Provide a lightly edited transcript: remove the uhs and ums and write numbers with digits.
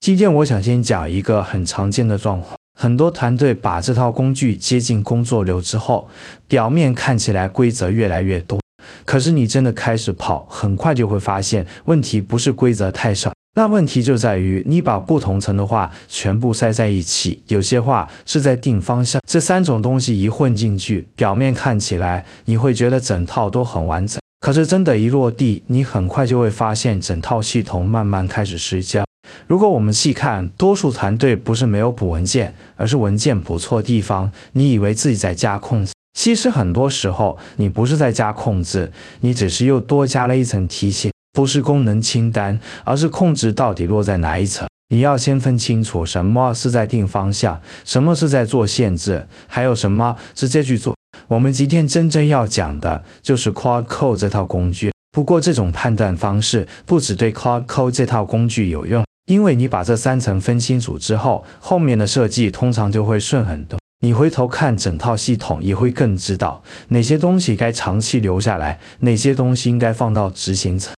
今天我想先讲一个很常见的状况，很多团队把这套工具接进工作流之后，表面看起来规则越来越多，可是你真的开始跑，很快就会发现问题不是规则太少，那问题就在于你把不同层的话全部塞在一起，有些话是在定方向，这三种东西一混进去，表面看起来你会觉得整套都很完整，可是真的一落地，你很快就会发现整套系统慢慢开始失焦。如果我们细看，多数团队不是没有补文件，而是文件补错地方，你以为自己在加控制，其实很多时候你不是在加控制，你只是又多加了一层提醒，不是功能清单，而是控制到底落在哪一层。你要先分清楚什么是在定方向，什么是在做限制，还有什么直接去做。我们今天真正要讲的就是 Claude Code 这套工具。不过这种判断方式不只对 Claude Code 这套工具有用，因为你把这三层分清楚之后，后面的设计通常就会顺很多。你回头看整套系统也会更知道哪些东西该长期留下来，哪些东西应该放到执行层。